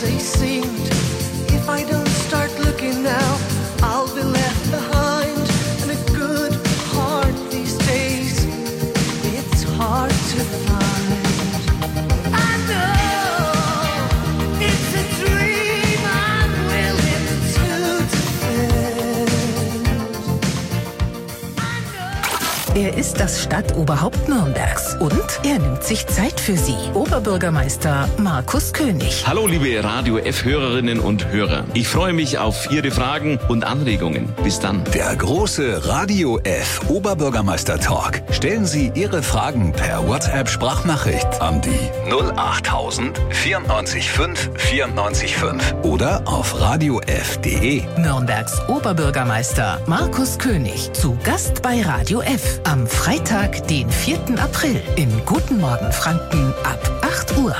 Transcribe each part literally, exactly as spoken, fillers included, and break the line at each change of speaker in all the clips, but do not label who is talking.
they seemed. If I don't start looking now, I'll be left behind. And a good heart these days, it's hard to find. I know it's a dream I'm willing to defend. I know.
Er ist das Stadtoberhaupt Nürnbergs und er nimmt sich Zeit für Sie. Oberbürgermeister Markus König.
Hallo liebe Radio F-Hörerinnen und Hörer. Ich freue mich auf Ihre Fragen und Anregungen. Bis dann.
Der große Radio F Oberbürgermeister Talk. Stellen Sie Ihre Fragen per WhatsApp-Sprachnachricht an die null achttausend vierundneunzig fünf vierundneunzig fünf oder auf radio f punkt de.
Nürnbergs Oberbürgermeister Markus König zu Gast bei Radio F am Freitag, den vierten April in Guten Morgen Franken ab acht Uhr.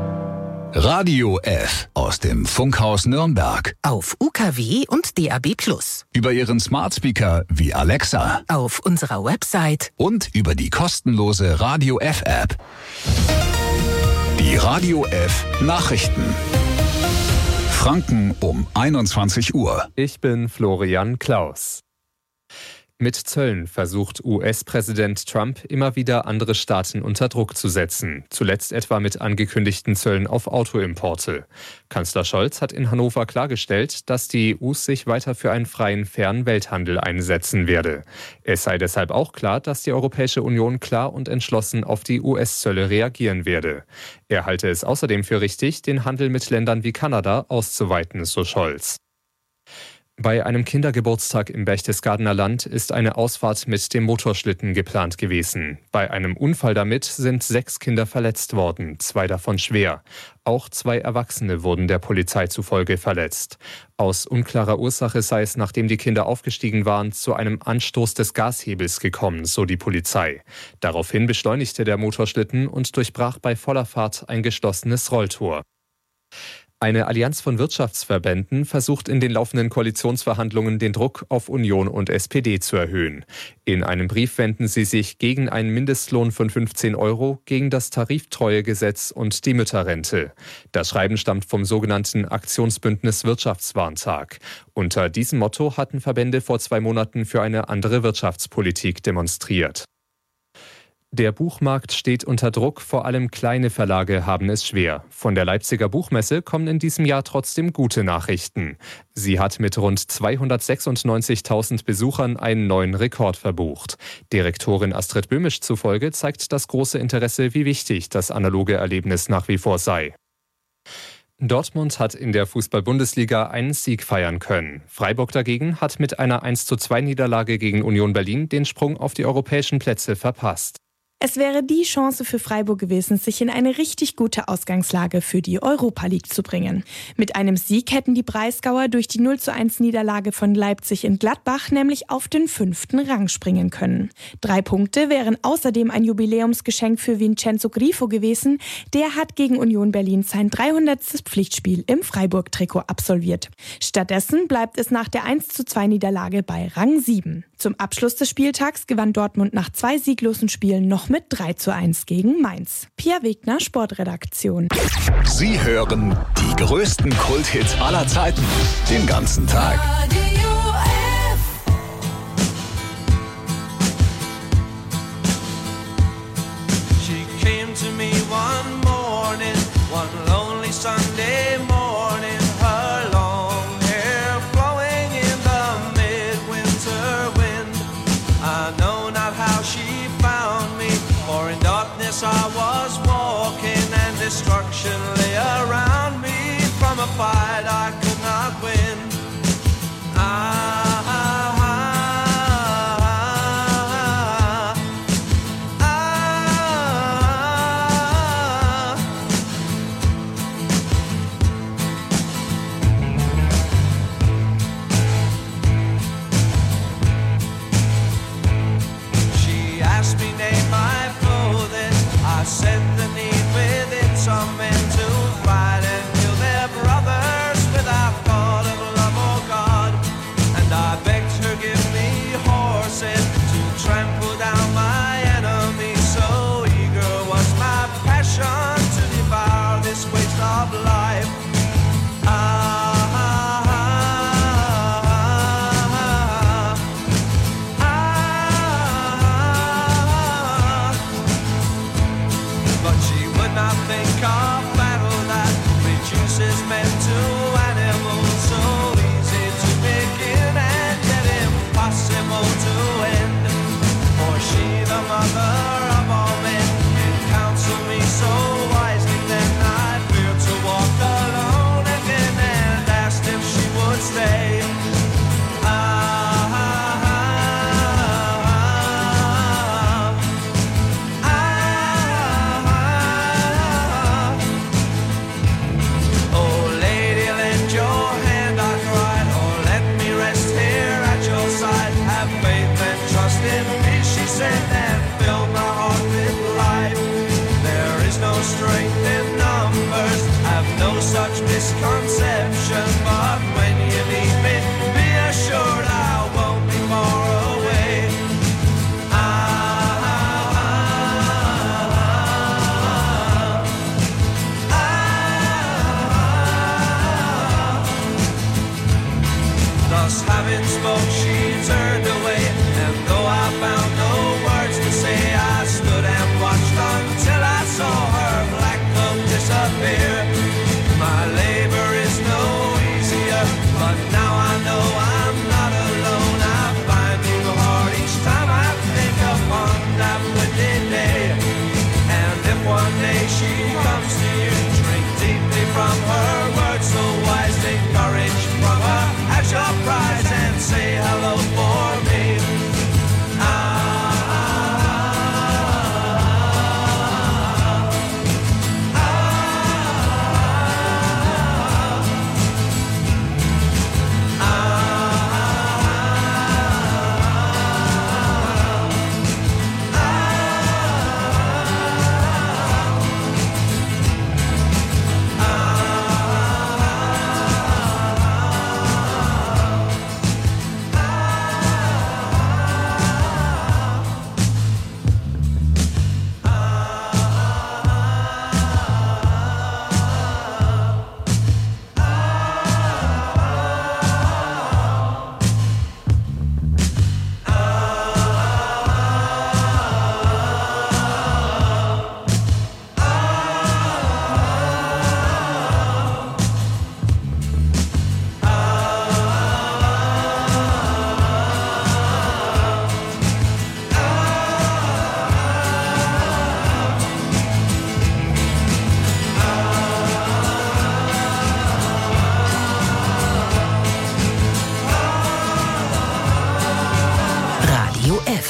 Radio F aus dem Funkhaus Nürnberg.
Auf U K W und D A B plus.
Über Ihren Smart Speaker wie Alexa.
Auf unserer Website.
Und über die kostenlose Radio F App. Die Radio F Nachrichten. Franken um einundzwanzig Uhr.
Ich bin Florian Klaus. Mit Zöllen versucht U S-Präsident Trump immer wieder andere Staaten unter Druck zu setzen. Zuletzt etwa mit angekündigten Zöllen auf Autoimporte. Kanzler Scholz hat in Hannover klargestellt, dass die E U sich weiter für einen freien, fairen Welthandel einsetzen werde. Es sei deshalb auch klar, dass die Europäische Union klar und entschlossen auf die U S-Zölle reagieren werde. Er halte es außerdem für richtig, den Handel mit Ländern wie Kanada auszuweiten, so Scholz. Bei einem Kindergeburtstag im Berchtesgadener Land ist eine Ausfahrt mit dem Motorschlitten geplant gewesen. Bei einem Unfall damit sind sechs Kinder verletzt worden, zwei davon schwer. Auch zwei Erwachsene wurden der Polizei zufolge verletzt. Aus unklarer Ursache sei es, nachdem die Kinder aufgestiegen waren, zu einem Anstoß des Gashebels gekommen, so die Polizei. Daraufhin beschleunigte der Motorschlitten und durchbrach bei voller Fahrt ein geschlossenes Rolltor. Eine Allianz von Wirtschaftsverbänden versucht in den laufenden Koalitionsverhandlungen den Druck auf Union und S P D zu erhöhen. In einem Brief wenden sie sich gegen einen Mindestlohn von fünfzehn Euro, gegen das Tariftreuegesetz und die Mütterrente. Das Schreiben stammt vom sogenannten Aktionsbündnis Wirtschaftswarntag. Unter diesem Motto hatten Verbände vor zwei Monaten für eine andere Wirtschaftspolitik demonstriert. Der Buchmarkt steht unter Druck, vor allem kleine Verlage haben es schwer. Von der Leipziger Buchmesse kommen in diesem Jahr trotzdem gute Nachrichten. Sie hat mit rund zweihundertsechsundneunzigtausend Besuchern einen neuen Rekord verbucht. Direktorin Astrid Böhmisch zufolge zeigt das große Interesse, wie wichtig das analoge Erlebnis nach wie vor sei. Dortmund hat in der Fußball-Bundesliga einen Sieg feiern können. Freiburg dagegen hat mit einer eins zu zwei Niederlage gegen Union Berlin den Sprung auf die europäischen Plätze verpasst.
Es wäre die Chance für Freiburg gewesen, sich in eine richtig gute Ausgangslage für die Europa League zu bringen. Mit einem Sieg hätten die Breisgauer durch die null zu eins Niederlage von Leipzig in Gladbach nämlich auf den fünften Rang springen können. Drei Punkte wären außerdem ein Jubiläumsgeschenk für Vincenzo Grifo gewesen. Der hat gegen Union Berlin sein dreihundertstes Pflichtspiel im Freiburg-Trikot absolviert. Stattdessen bleibt es nach der eins zu zwei Niederlage bei Rang sieben. Zum Abschluss des Spieltags gewann Dortmund nach zwei sieglosen Spielen noch mit drei zu eins gegen Mainz. Pia Wegner, Sportredaktion.
Sie hören die größten Kulthits aller Zeiten den ganzen Tag.
She came to me one morning, one lonely Sunday morning. Her long hair flowing in the midwinter wind. I know not how she found me, for in darkness I was walking and destruction lay around me. From a fight I could not win. I I said the need within some men to dancing and fill my heart with life. There is no strength in numbers, have no such misconception. But when you need me, be assured I won't be far away. Ah, ah, ah, ah. Thus having spoke, she turned away, and though I found no words to say, I stood and watched until I saw her black cloak disappear. My labor is no easier, but now I know I'm not alone. I find new heart each time I think upon that wicked day. And if one day she comes to you, drink deeply from her words so wise, take courage from her as your prize, and say hello for me. Ah, ah, ah, ah.
Radio F.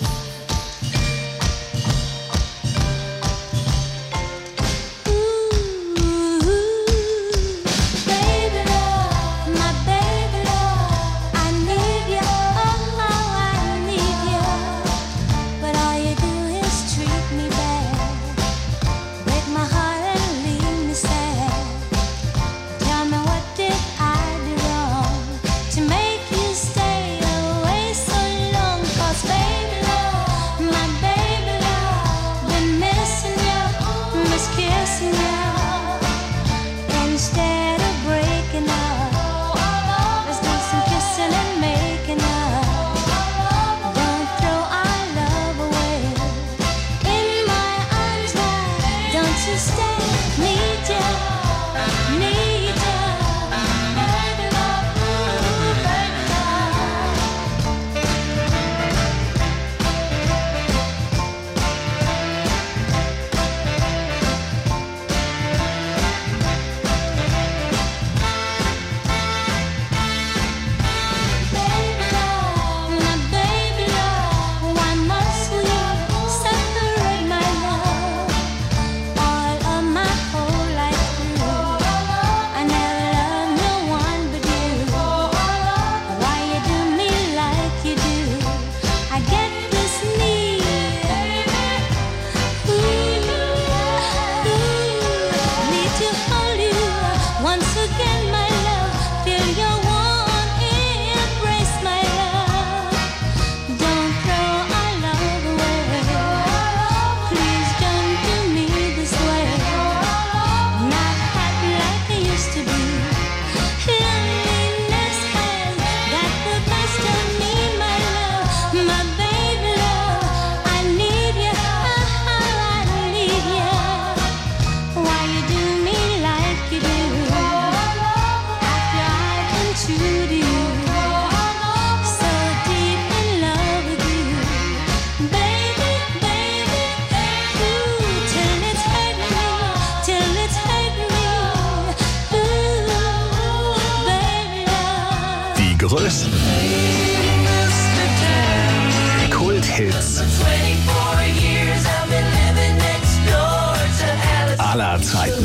größten Kulthits aller Zeiten.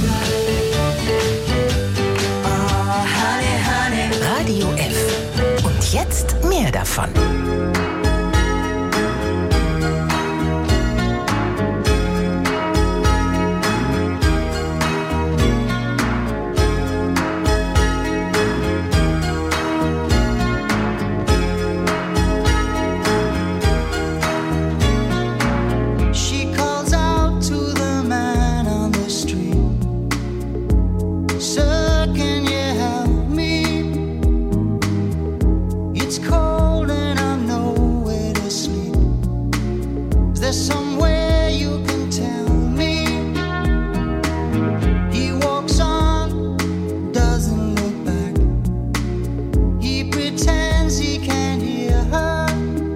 Radio F. Und jetzt mehr davon.
Sir, can you help me? It's cold and I'm nowhere to sleep. Is there somewhere you can tell me? He walks on, doesn't look back. He pretends he can't hear her.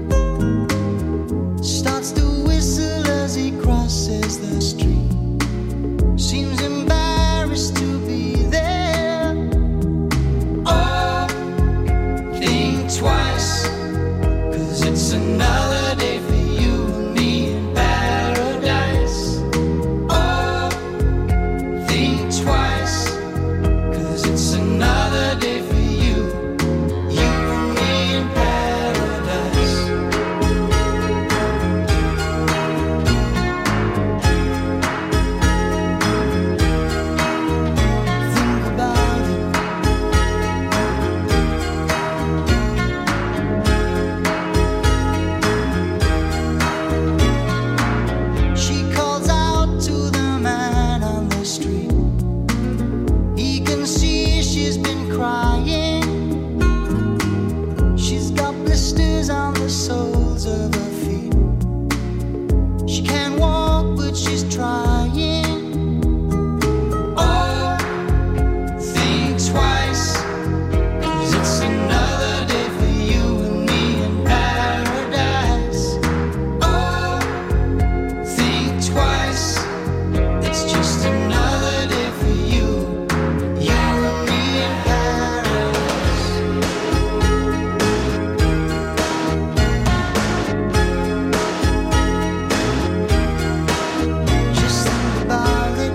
Starts to whistle as he crosses the street. Seems embarrassed to be there. Oh, think twice, 'cause it's another day for you and me in paradise. Oh, think twice, 'cause it's another day for you, you and me in paradise. Think about it. She calls out to the man on the street. He can see she's been crying. She's got blisters on the soles of her feet. She can't walk, but she's trying. Oh, think twice, 'cause it's another day for you and me in paradise. Oh, think twice, it's just another day for you, you and me in paradise. Just think about it.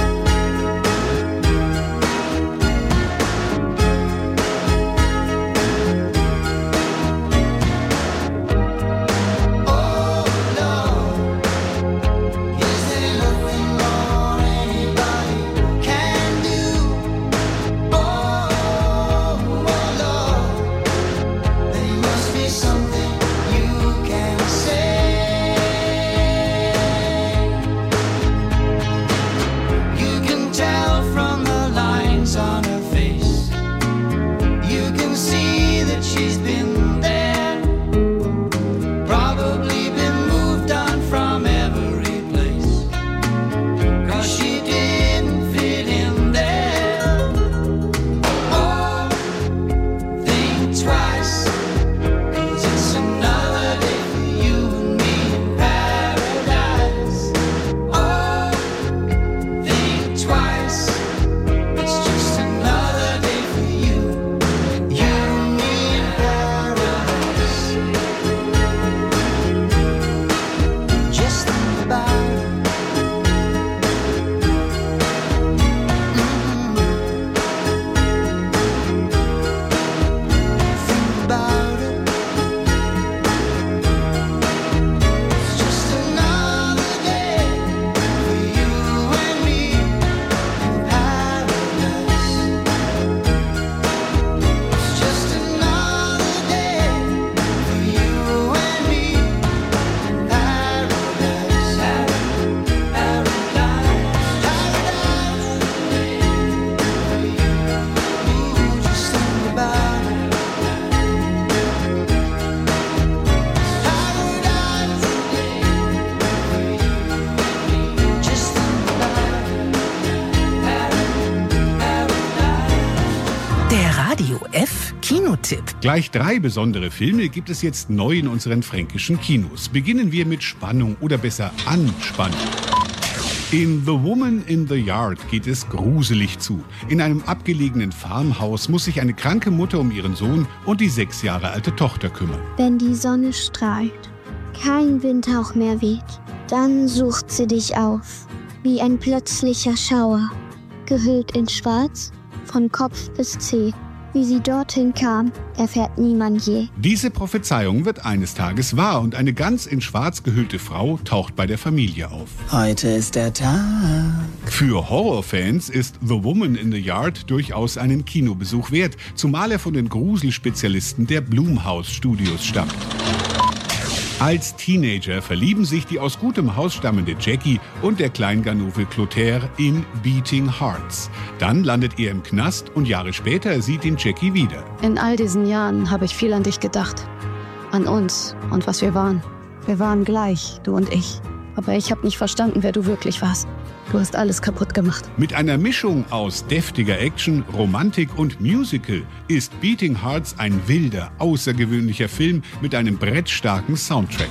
Oh Lord, is there nothing more anybody can do? Oh, oh Lord, there must be something you can say. You can tell from the lines on her face. You can see that she's been there. Probably been moved on from every place. 'Cause she didn't fit in there. Oh, think twice, 'cause it's another day for you and me in paradise. Oh, think twice, it's just another day for you, you and me in paradise. Just think about it. Mhm. Think about it. It's just another day for you and me in paradise. It's just another day for you and me in paradise. Paradise. Ooh, just think about it. Paradise. Just think about it.
Der Radio F Kinotipp.
Gleich drei besondere Filme gibt es jetzt neu in unseren fränkischen Kinos. Beginnen wir mit Spannung oder besser Anspannung. In The Woman in the Yard geht es gruselig zu. In einem abgelegenen Farmhaus muss sich eine kranke Mutter um ihren Sohn und die sechs Jahre alte Tochter kümmern.
Wenn die Sonne strahlt, kein Windhauch mehr weht, dann sucht sie dich auf, wie ein plötzlicher Schauer, gehüllt in Schwarz, von Kopf bis Zeh. Wie sie dorthin kam, erfährt niemand je.
Diese Prophezeiung wird eines Tages wahr und eine ganz in Schwarz gehüllte Frau taucht bei der Familie auf.
Heute ist der Tag.
Für Horrorfans ist The Woman in the Yard durchaus einen Kinobesuch wert, zumal er von den Gruselspezialisten der Blumhouse Studios stammt. Als Teenager verlieben sich die aus gutem Haus stammende Jackie und der Kleinganove Clotaire in Beating Hearts. Dann landet er im Knast und Jahre später sieht ihn Jackie wieder.
In all diesen Jahren habe ich viel an dich gedacht. An uns und was wir waren. Wir waren gleich, du und ich. Aber ich habe nicht verstanden, wer du wirklich warst. Du hast alles kaputt gemacht.
Mit einer Mischung aus deftiger Action, Romantik und Musical ist Beating Hearts ein wilder, außergewöhnlicher Film mit einem brettstarken Soundtrack.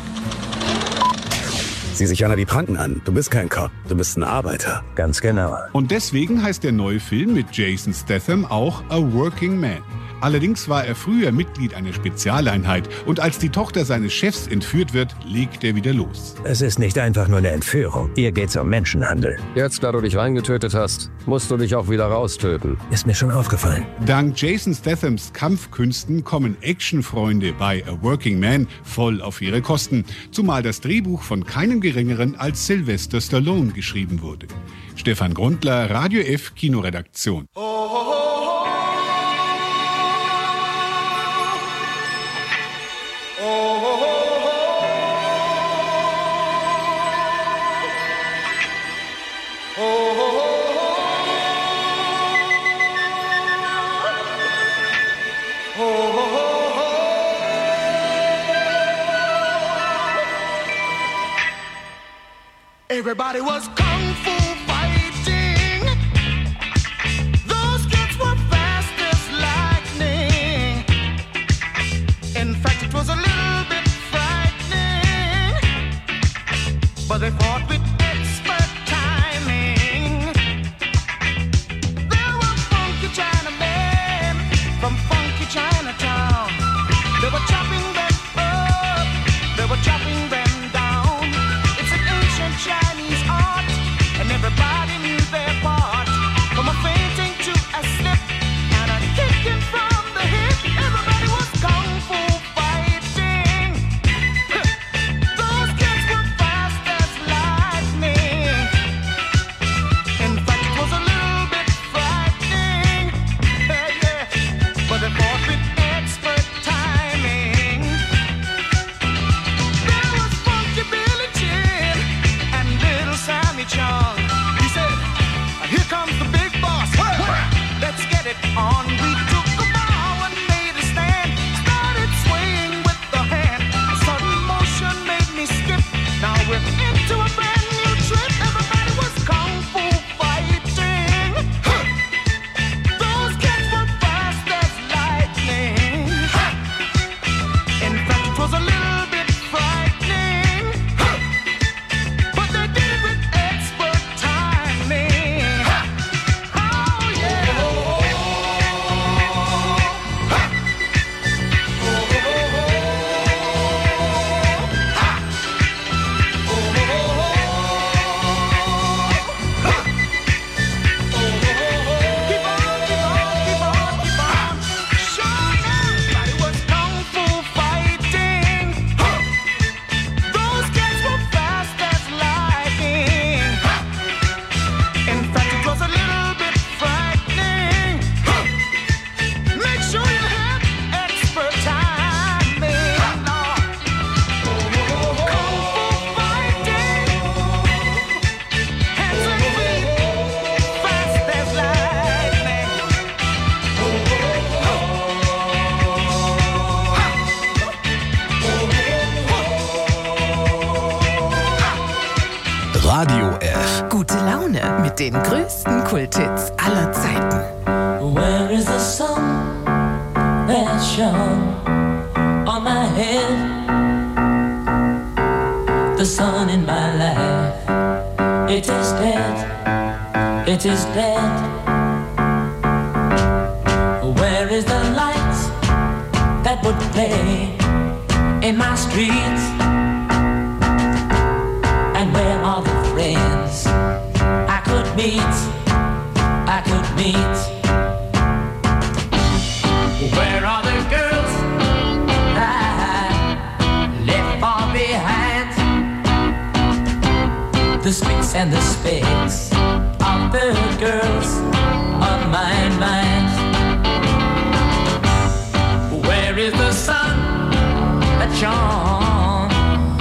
Sieh sich einer die Pranken an. Du bist kein Cop, du bist ein Arbeiter. Ganz genau.
Und deswegen heißt der neue Film mit Jason Statham auch A Working Man. Allerdings war er früher Mitglied einer Spezialeinheit und als die Tochter seines Chefs entführt wird, legt er wieder los.
Es ist nicht einfach nur eine Entführung. Hier geht's um Menschenhandel.
Jetzt, da du dich reingetötet hast, musst du dich auch wieder raustöten.
Ist mir schon aufgefallen.
Dank Jason Stathams Kampfkünsten kommen Actionfreunde bei A Working Man voll auf ihre Kosten, zumal das Drehbuch von keinem Geringeren als Sylvester Stallone geschrieben wurde. Stefan Grundler, Radio F Kinoredaktion.
Everybody was kung fu fighting. Those kids were fast as lightning. In fact, it was a little bit frightening, but they fought with expert timing. There were funky Chinamen from funky Chinatown. They were chopping them up, they were chopping them down. It's an ancient Chinese art, and everybody knew their part. From a fainting to a slip, and a kicking from the hip. Everybody was kung fu fighting. Those kids were fast as lightning. In fact, it was a little bit frightening. Yeah, yeah. But they fought with expert timing. There was funky Billy Chin and little Sammy Chung. He said, "Here comes the big boss. Let's get it on." We took a bow and made a stand. Started swaying with the hand. A sudden motion made me skip. Now we're into a brand new trip. Everybody was kung fu fighting. Those kids were fast as lightning. In fact, it was a little bit frightening, but they did it with expert timing. Oh yeah. Keep on, keep on, keep on, keep on. Sure, everybody was kung fu fighting. Those kids were fast as lightning. In fact, it was a little bit frightening. Make sure you have expert timing. Kung fu fighting. Hands and feet, fast as lightning.
Radio F.
Gute Laune mit den größten Kulthits aller Zeiten.
Where is the sun that shone on my head? The sun in my life, it is dead, it is dead. Where is the light that would play in my streets? And where are the friends I could meet, I could meet? Where are the girls I left far behind? The sticks and the specks of the girls on my mind. Where is the sun that shone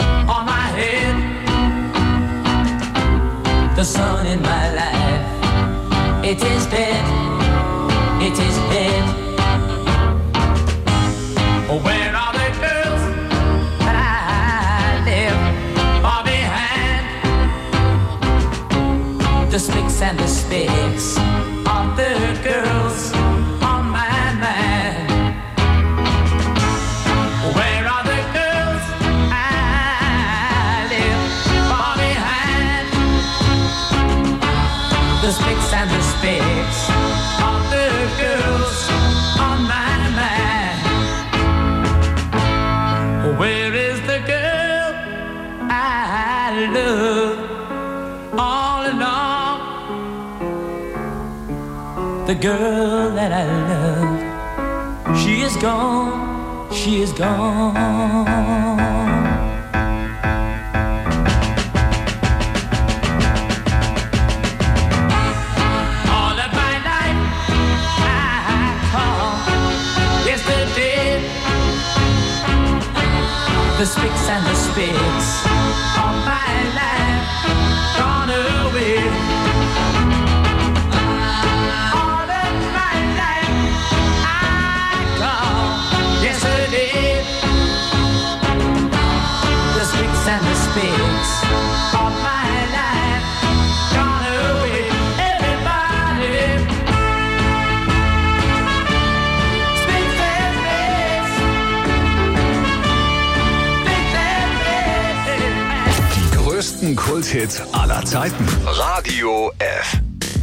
the girl that I loved. She is gone, she is gone. The spicks and the spits of my life gone away. All of my life I call yesterday. The spicks and the spits of my life gone away. Everybody.
Größten Kulthits aller Zeiten. Radio F.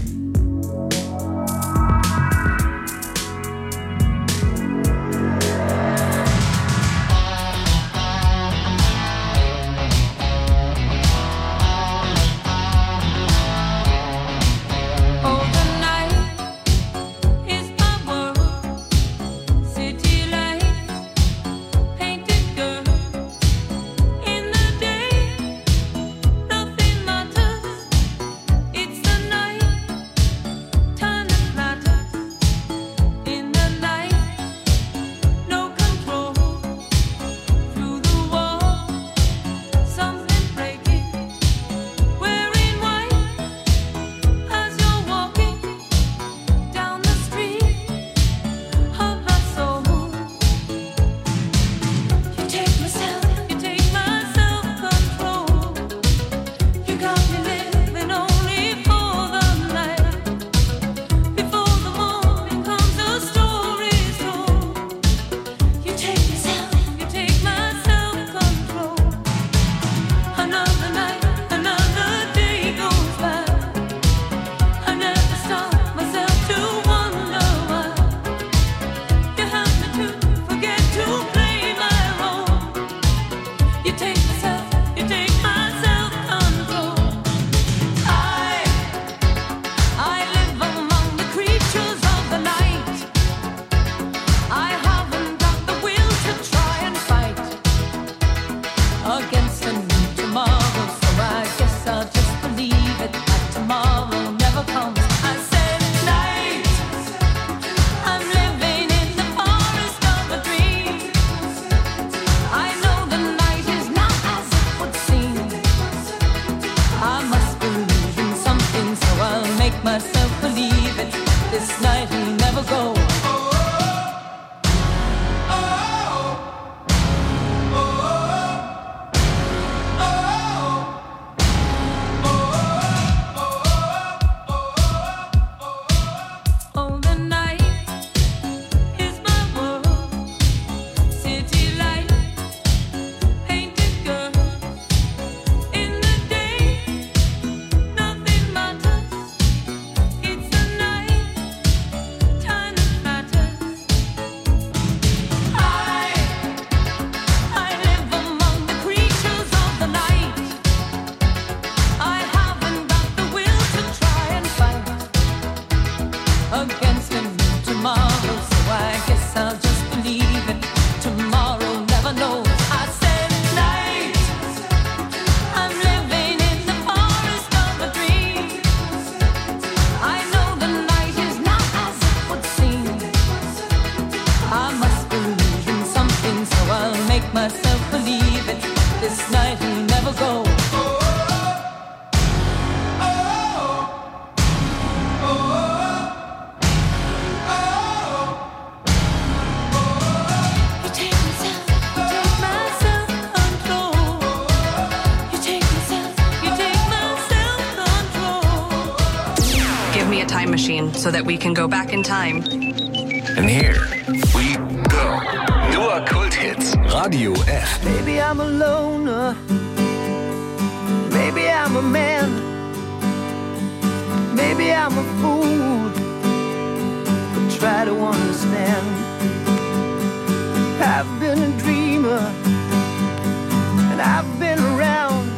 So that we can go back in time.
And here we go. Nur Kulthits. Radio F.
Maybe I'm a loner. Maybe I'm a man. Maybe I'm a fool. But try to understand. I've been a dreamer. And I've been around.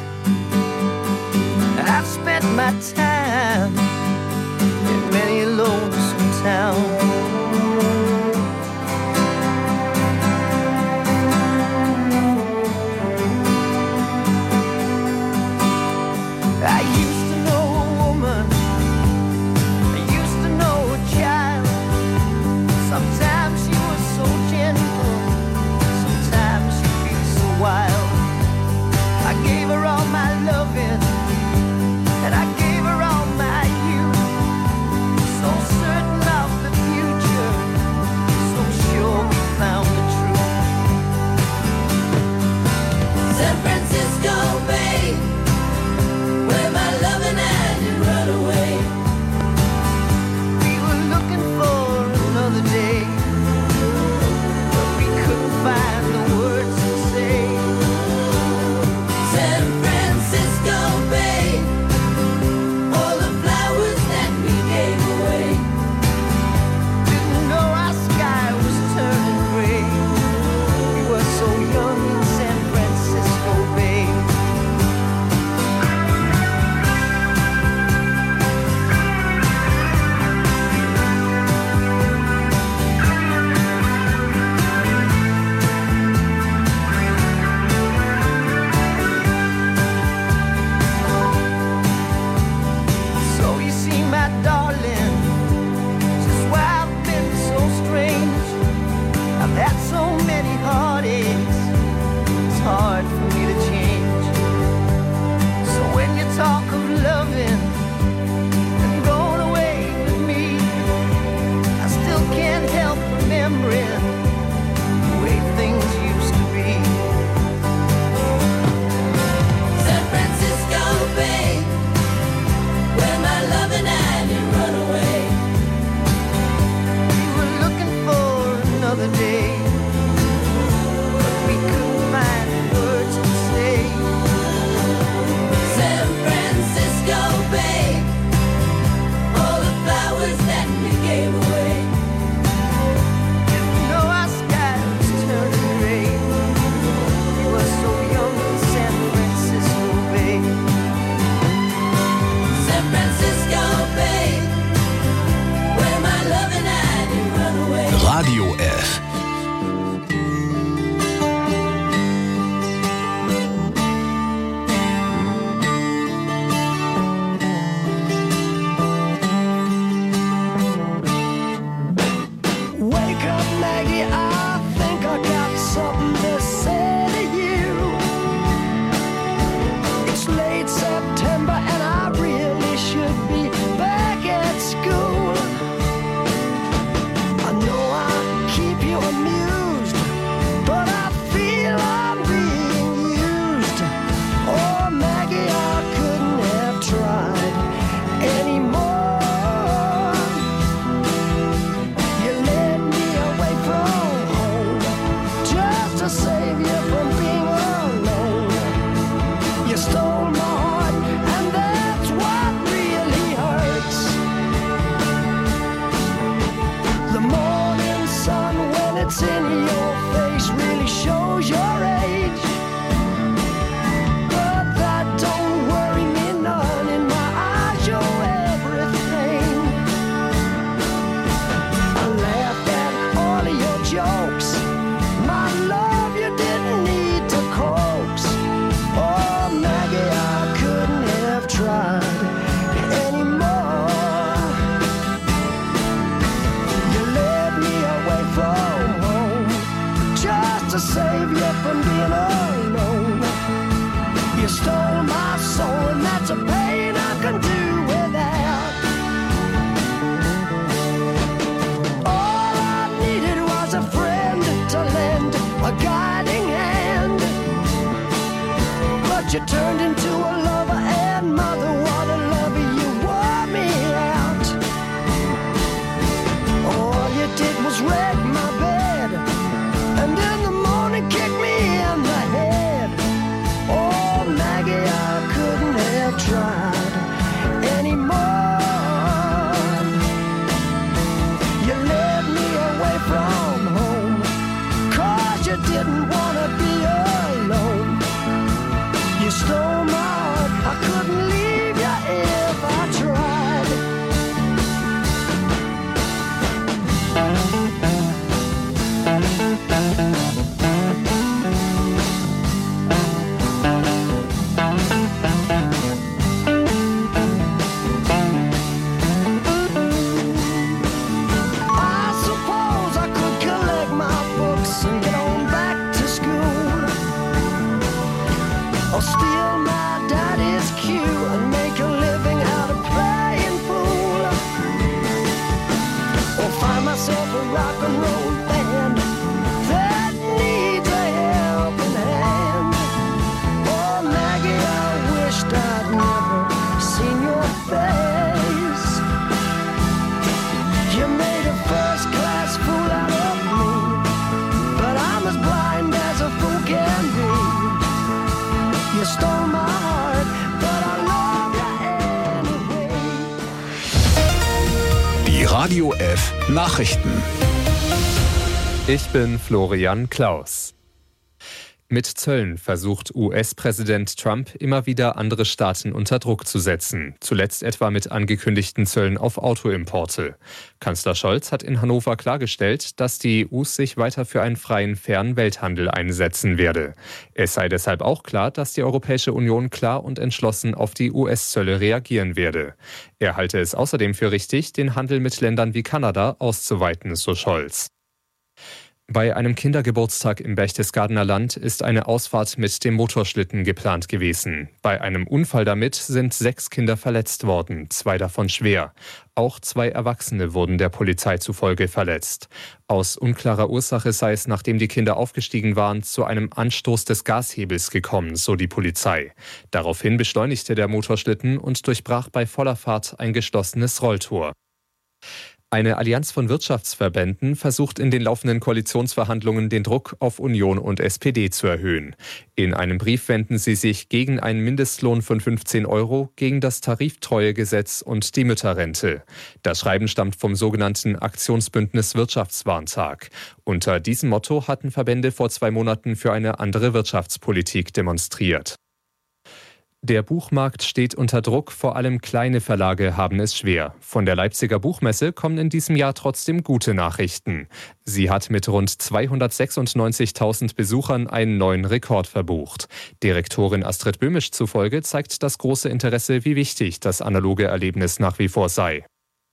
I've spent my time in many lonesome town. I used to know a woman, I used to know a child. Sometimes she was so gentle, sometimes she felt so wild. I gave her all my loving, and I gave her all my youth. So certain of the future, so sure we found the truth.
San Francisco Bay, where my loving had you run away.
We were looking for another day, but we couldn't find the words to say.
San Francisco Bay, all the flowers that we gave away.
Didn't know our sky was turning gray. We were so young in San Francisco Bay. So you see, my darling, just why I've been so strange. I've had so many heartaches, it's hard for me to change. So when you talk of loving and going away with me, I still can't help remembering the way things used to be.
San Francisco Bay, where my loving had you run away.
We were looking for another day, but we couldn't find words to say.
San Francisco Bay, all the flowers that we gave away.
Didn't know our sky was turning gray. We were so young in San Francisco Bay.
San Francisco Bay, where my loving had you run away.
Radio F.
Wake up, Maggie, I think I got something to say to you. It's late September and I really should be back at school. I know I keep you of a rock and roll band that needs a helping hand. Oh, Maggie, I wished I'd never seen your face. You made a first-class fool out of me, but I'm as blind as a fool can be. You stole my heart, but I love you anyway.
Die Radio F Nachrichten.
Ich bin Florian Klaus. Mit Zöllen versucht U S-Präsident Trump immer wieder andere Staaten unter Druck zu setzen. Zuletzt etwa mit angekündigten Zöllen auf Autoimporte. Kanzler Scholz hat in Hannover klargestellt, dass die E U sich weiter für einen freien, fairen Welthandel einsetzen werde. Es sei deshalb auch klar, dass die Europäische Union klar und entschlossen auf die U S-Zölle reagieren werde. Er halte es außerdem für richtig, den Handel mit Ländern wie Kanada auszuweiten, so Scholz. Bei einem Kindergeburtstag im Berchtesgadener Land ist eine Ausfahrt mit dem Motorschlitten geplant gewesen. Bei einem Unfall damit sind sechs Kinder verletzt worden, zwei davon schwer. Auch zwei Erwachsene wurden der Polizei zufolge verletzt. Aus unklarer Ursache sei es, nachdem die Kinder aufgestiegen waren, zu einem Anstoß des Gashebels gekommen, so die Polizei. Daraufhin beschleunigte der Motorschlitten und durchbrach bei voller Fahrt ein geschlossenes Rolltor. Eine Allianz von Wirtschaftsverbänden versucht in den laufenden Koalitionsverhandlungen den Druck auf Union und S P D zu erhöhen. In einem Brief wenden sie sich gegen einen Mindestlohn von fünfzehn Euro, gegen das Tariftreuegesetz und die Mütterrente. Das Schreiben stammt vom sogenannten Aktionsbündnis Wirtschaftswarntag. Unter diesem Motto hatten Verbände vor zwei Monaten für eine andere Wirtschaftspolitik demonstriert. Der Buchmarkt steht unter Druck, vor allem kleine Verlage haben es schwer. Von der Leipziger Buchmesse kommen in diesem Jahr trotzdem gute Nachrichten. Sie hat mit rund zweihundertsechsundneunzigtausend Besuchern einen neuen Rekord verbucht. Direktorin Astrid Böhmisch zufolge zeigt das große Interesse, wie wichtig das analoge Erlebnis nach wie vor sei.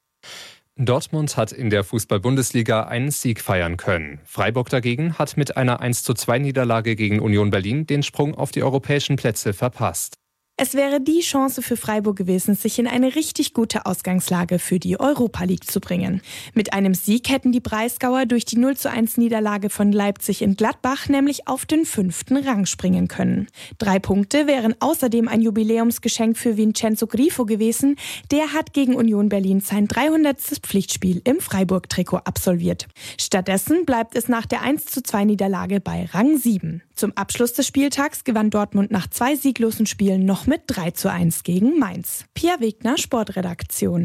Dortmund hat in der Fußball-Bundesliga einen Sieg feiern können. Freiburg dagegen hat mit einer eins zu zwei Niederlage gegen Union Berlin den Sprung auf die europäischen Plätze verpasst.
Es wäre die Chance für Freiburg gewesen, sich in eine richtig gute Ausgangslage für die Europa League zu bringen. Mit einem Sieg hätten die Breisgauer durch die null zu eins Niederlage von Leipzig in Gladbach nämlich auf den fünften Rang springen können. Drei Punkte wären außerdem ein Jubiläumsgeschenk für Vincenzo Grifo gewesen. Der hat gegen Union Berlin sein dreihundertstes Pflichtspiel im Freiburg-Trikot absolviert. Stattdessen bleibt es nach der eins zu zwei Niederlage bei Rang sieben. Zum Abschluss des Spieltags gewann Dortmund nach zwei sieglosen Spielen noch mit drei zu eins gegen Mainz. Pia Wegner, Sportredaktion.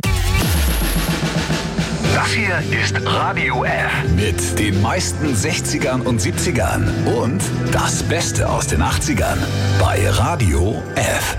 Das hier ist Radio F mit den meisten sechzigern und siebzigern und das Beste aus den achtzigern bei Radio F.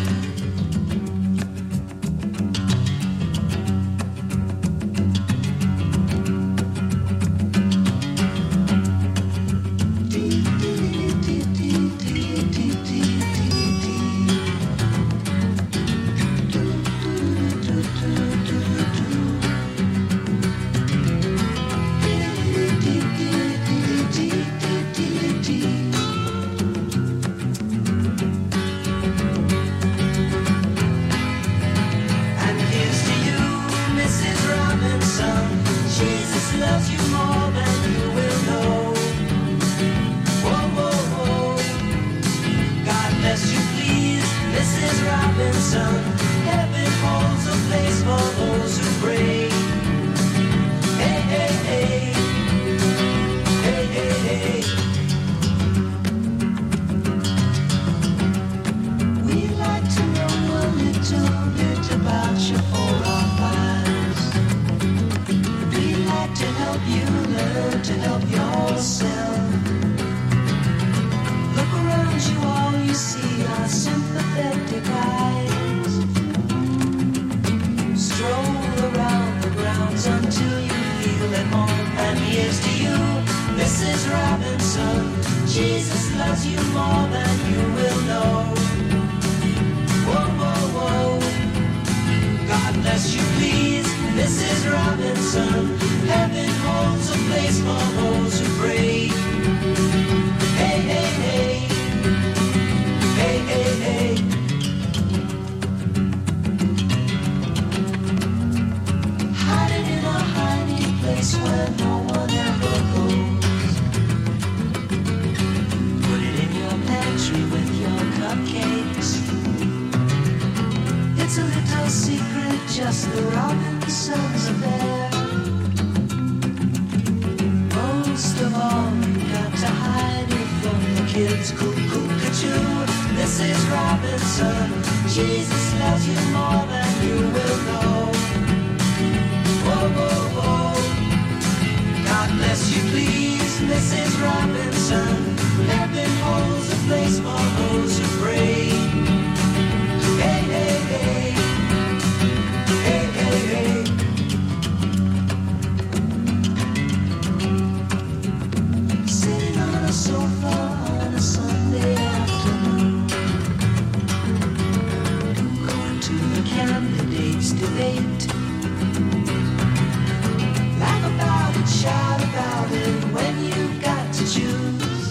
Jesus loves you more than you will know. Whoa, whoa, whoa. God bless you, please. Missus Robinson. Heaven holds a place for those who pray. Hey, hey, hey. Hey, hey, hey. Hiding in a hiding place when no one ever goes. Put it in your pantry with your cupcakes. It's a little secret, just the Robinsons affair. Most of all, you got to hide it from the kids. Cuckoo-cuckoo, Missus Robinson. Jesus loves you more than you will know. Whoa, whoa, whoa. God bless you, please, Missus Robinson. Heaven holds a place for those who pray. Hey, hey, hey. Hey, hey, hey. Sitting on a sofa on a Sunday afternoon, going to the candidates' debate. Laugh about it, shout about it when you've got to choose.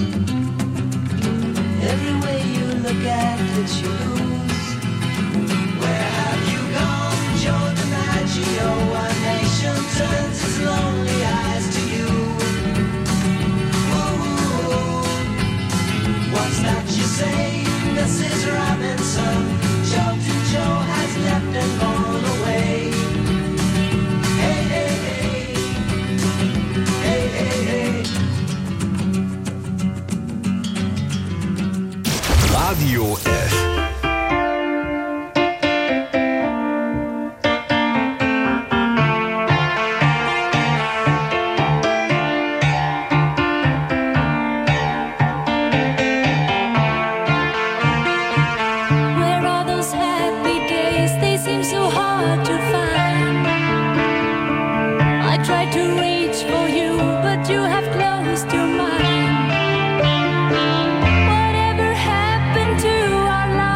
Every way you look at it, you lose. Where have you gone, Joe DiMaggio? A nation turns its lonely eyes to you. Ooh, what's that you say, Missus Robinson? Joe to Joe has left and gone away. Hey, hey, hey. Hey, hey, hey.
Radio F.
Where are those happy days? They seem so hard to find. I tried to reach for you, but you have closed your mind. Whatever happened to our lives?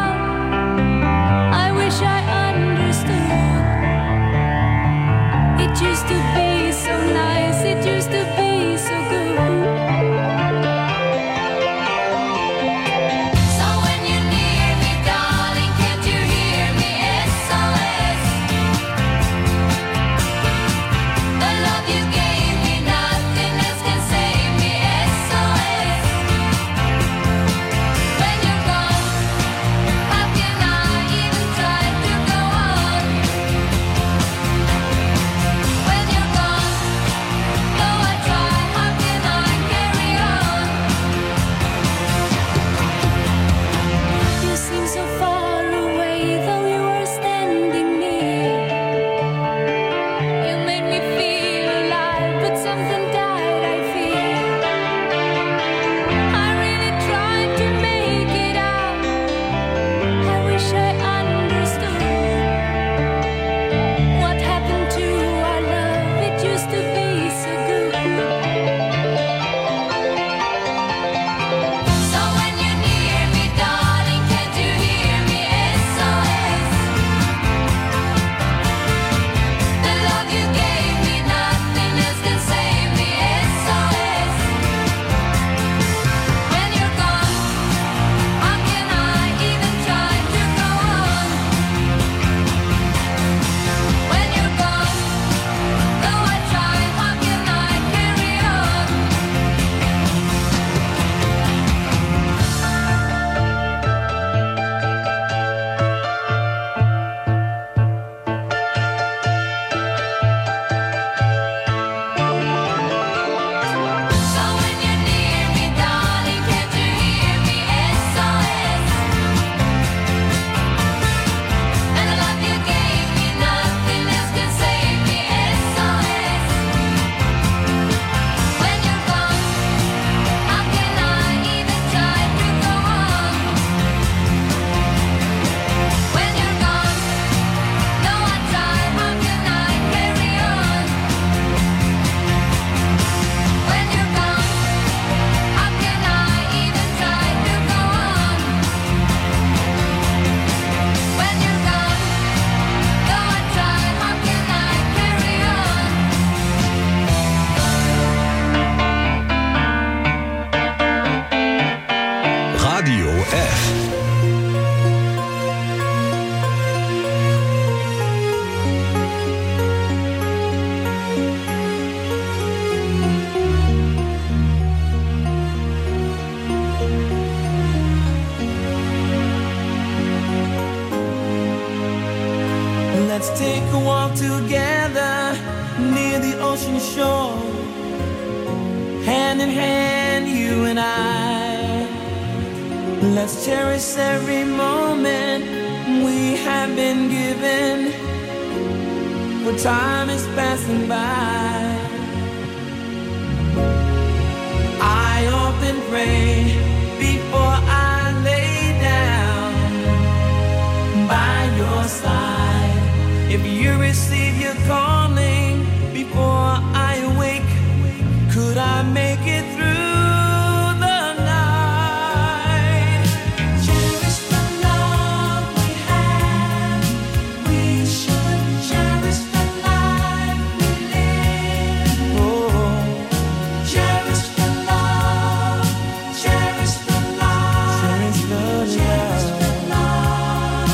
Let's take a walk together near the ocean shore. Hand in hand, you and I. Let's cherish every moment we have been given, for time is passing by. I often pray before I lay down by your side. If you receive your calling before I awake, could I make it through the night? Cherish the love we have. We should cherish the life we live. Oh, cherish the love, cherish the love, cherish the love,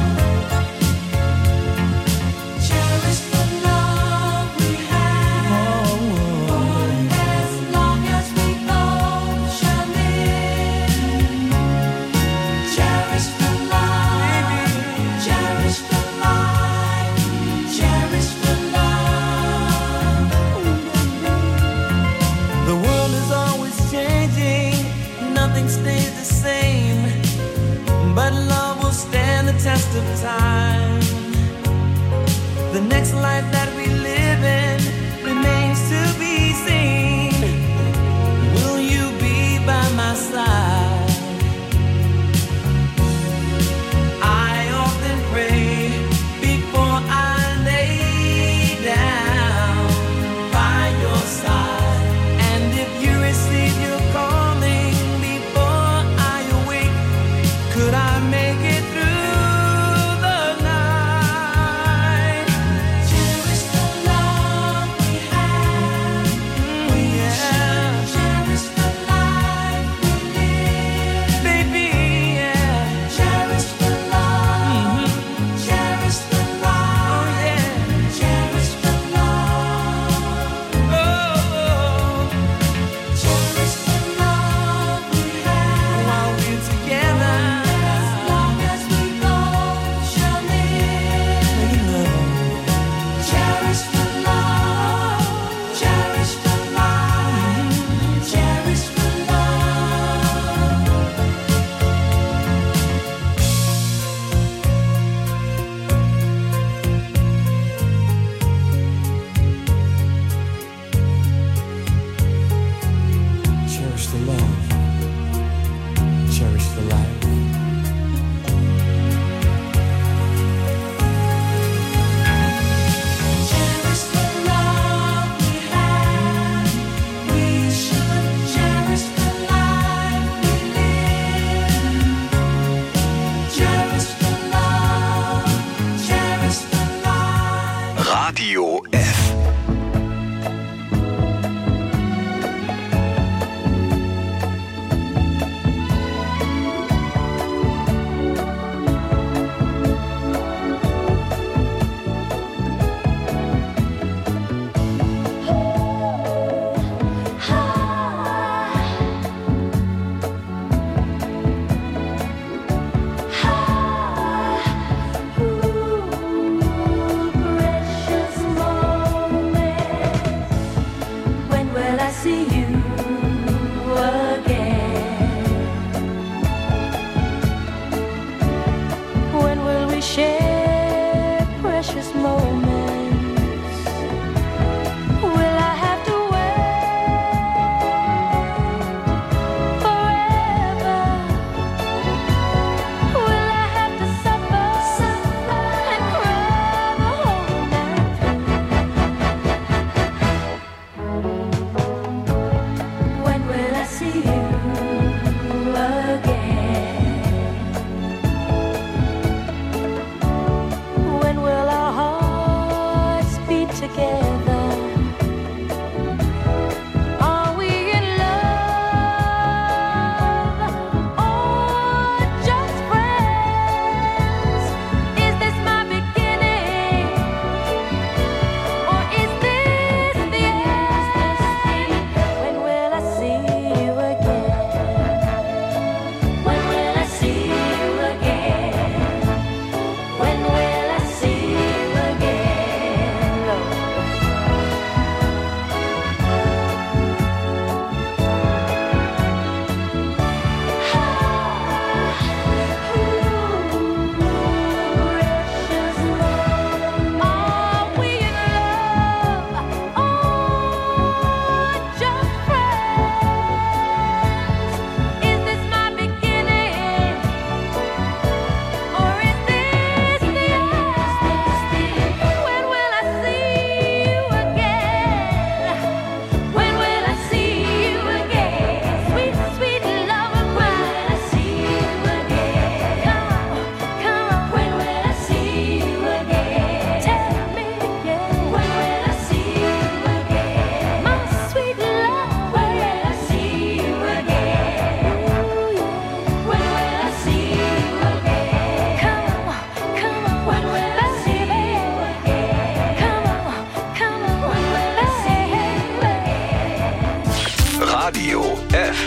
cherish the love we have. For as long as we both shall live. Cherish the love, cherish the life, cherish the love. The world is always changing, nothing stays the same, but love will stand the test of time. The next life that we live in remains to be seen. Will you be by my side? I often pray before I lay down by your side. And if you receive your calling before I awake, could I make it through the night? Cherish the love we have. We have. Cherish the life we live. Baby, yeah. Cherish the love. Cherish the love. Oh, yeah. Cherish the love. Oh, cherish the love we have while we're together. As long as we both shall live. Cherish the love, cherish the life, cherish the love. Cherish the love, cherish the life. Cherish the love we have. We should cherish the life we live. Cherish the love, cherish the life.
Radio F.
Precious moment. When will I see you again? When will we share precious moments? Will I have to wait forever? Will I have to suffer and cry the whole night through?
Radio F.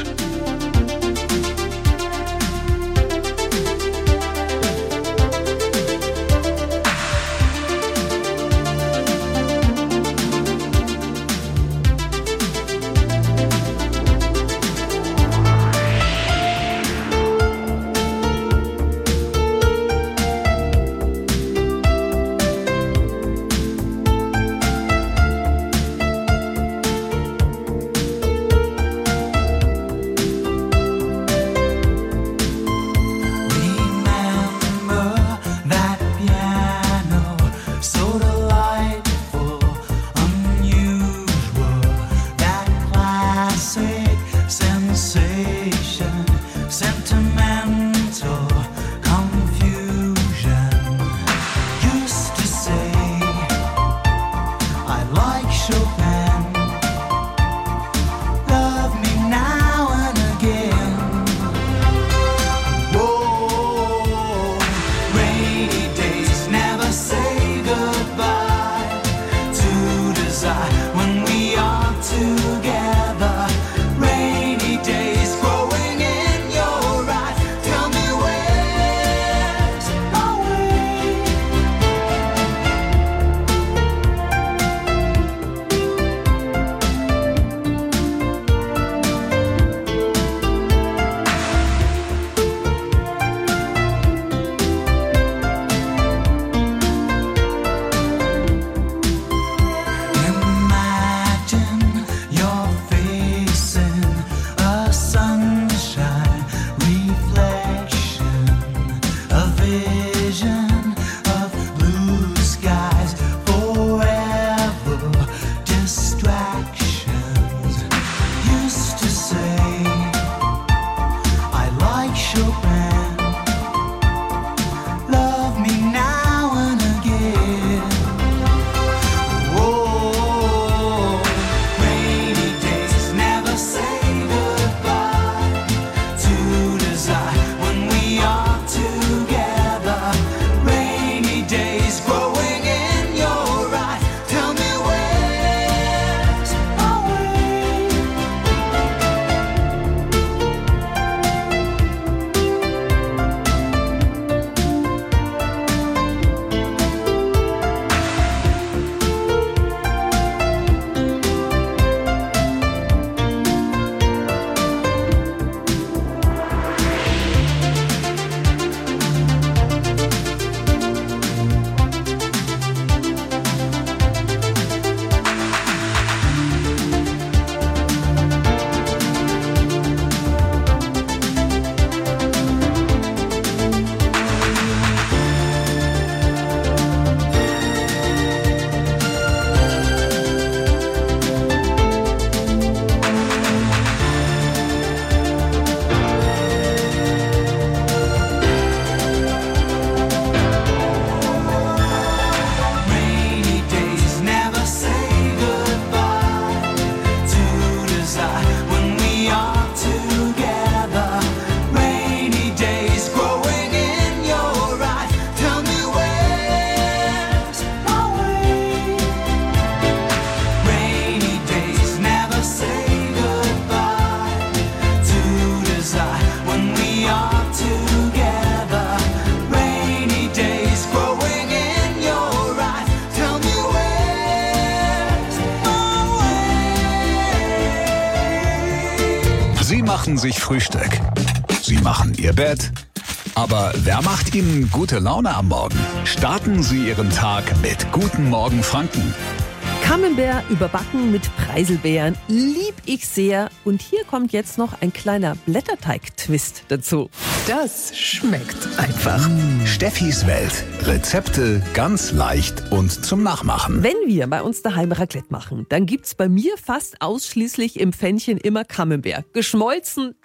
Sie machen sich Frühstück. Sie machen Ihr Bett. Aber wer macht Ihnen gute Laune am Morgen? Starten Sie Ihren Tag mit Guten Morgen Franken.
Camembert überbacken mit Preiselbeeren, lieb ich sehr. Und hier kommt jetzt noch ein kleiner Blätterteig-Twist dazu.
Das schmeckt einfach.
Mmh, Steffis Welt. Rezepte ganz leicht und zum Nachmachen.
Wenn wir bei uns daheim Raclette machen, dann gibt's bei mir fast ausschließlich im Pfännchen immer Camembert. Geschmolzen,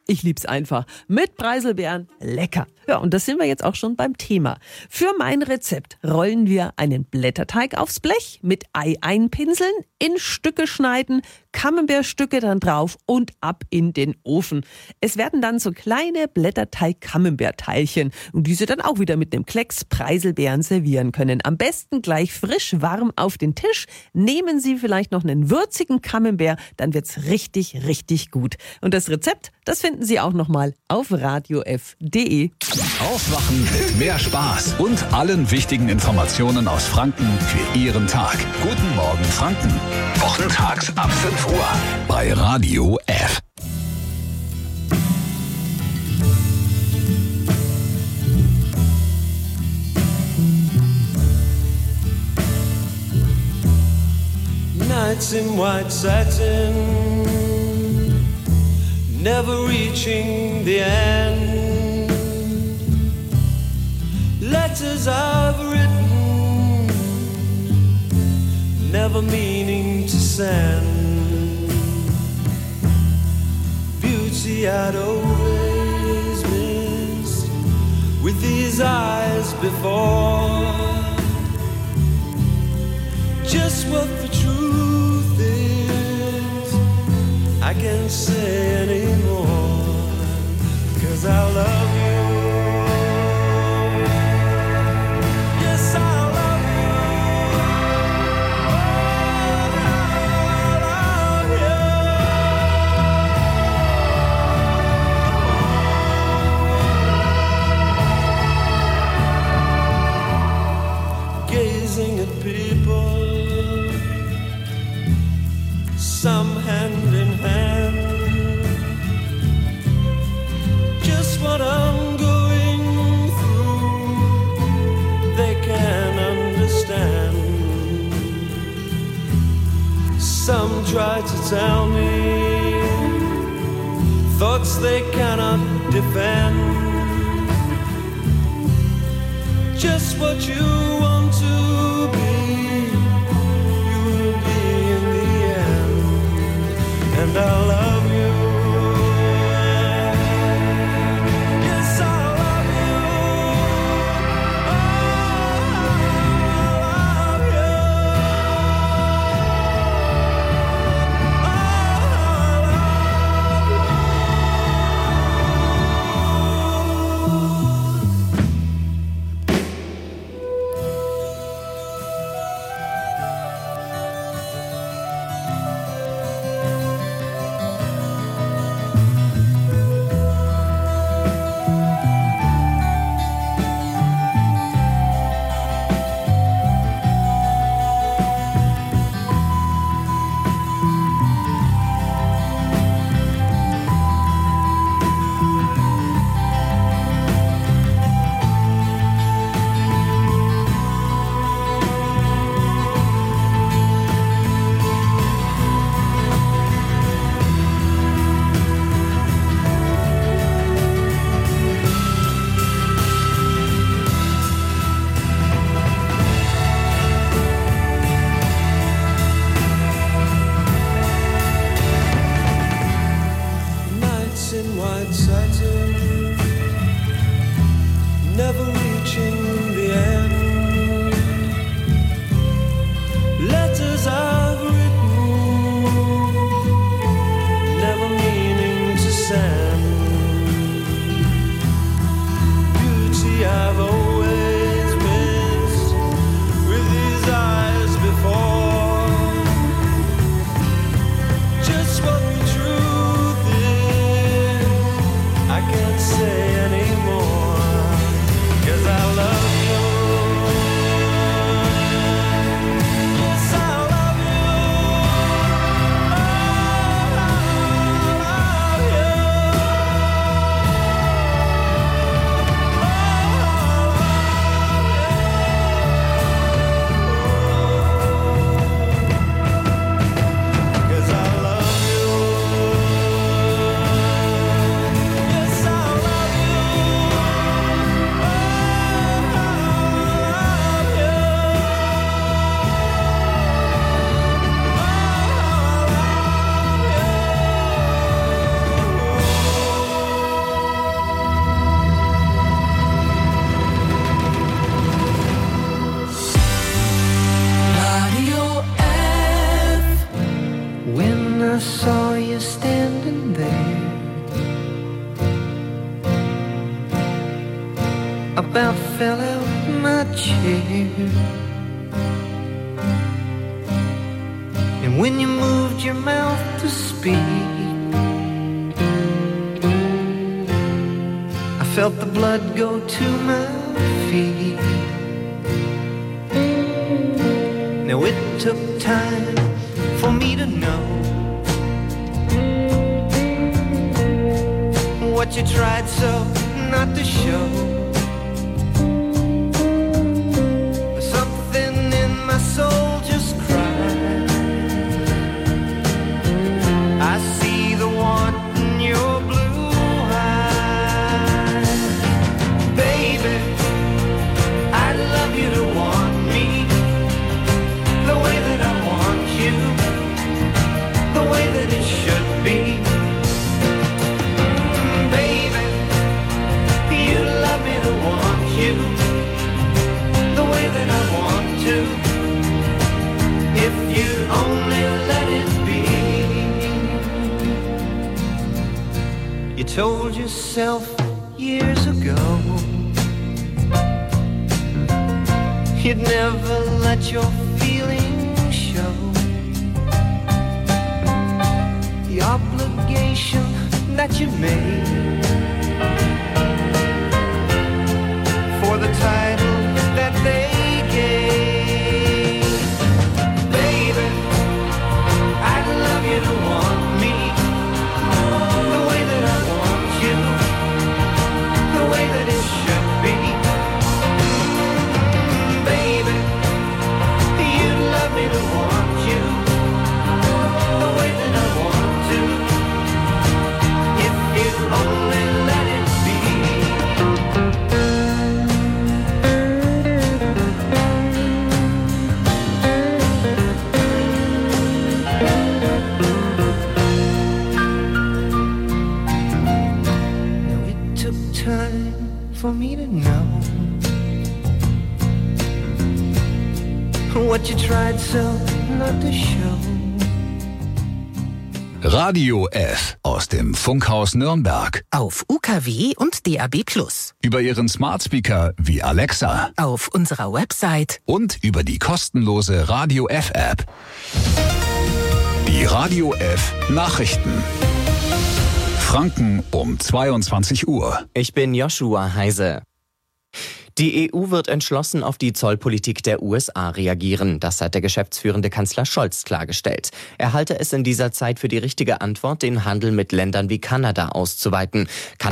Ich lieb's einfach. Mit Preiselbeeren, lecker. Ja, und das sind wir jetzt auch schon beim Thema. Für mein Rezept rollen wir einen Blätterteig aufs Blech, mit Ei einpinseln, in Stücke schneiden, Camembert-Stücke dann drauf und ab in den Ofen. Es werden dann so kleine Blätterteig-Camembert-Teilchen und diese dann auch wieder mit einem Klecks Preiselbeeren servieren können. Am besten gleich frisch warm auf den Tisch. Nehmen Sie vielleicht noch einen würzigen Camembert, dann wird's richtig, richtig gut. Und das Rezept, das finden Sie auch nochmal auf radio f punkt de.
Aufwachen mit mehr Spaß und allen wichtigen Informationen aus Franken für Ihren Tag. Guten Morgen Franken. Wochentags ab fünf Uhr bei Radio F.
Nights in white satin, never reaching the end. Letters I've written, never meaning to send. Beauty I'd always missed with these eyes before. Just what the truth is, I can't say anymore, 'cause I love you. Yes, I love you. I love you. Gazing at people, some hand in hand, just what I'm going through, they can understand. Some try to tell me thoughts they cannot defend. Just what you want to be, you will be in the end. And I love you. Yes, I love you. Oh, I love you. Oh, I love you.
saw you standing there, about fell out my chair. And when you moved your mouth to speak, I felt the blood go to my feet. Now it took time for me to know what you tried so not to show. Something in my soul just cried. I see the want in your blue eyes. Baby, I'd love you to want me the way that I want you, the way that it should be. Baby, you'd love me to want you the way that I want to, if you'd only let it be. You told yourself years ago you'd never let your feelings show. The obligation that you made for the title that they gave. Baby, I'd love you to want me the way that I want you, the way that it should be. Baby, you'd love me to want you the way that I want to, if you'd only let it be. Now it took time for me to know what you tried so not to show.
Radio F aus dem Funkhaus Nürnberg.
Auf U K W und D A B plus.
Über Ihren Smart Speaker wie Alexa.
Auf unserer Website.
Und über die kostenlose Radio F App. Die Radio F Nachrichten. Franken um zweiundzwanzig Uhr.
Ich bin Joshua Heise. Die E U wird entschlossen auf die Zollpolitik der U S A reagieren. Das hat der geschäftsführende Kanzler Scholz klargestellt. Er halte es in dieser Zeit für die richtige Antwort, den Handel mit Ländern wie Kanada auszuweiten.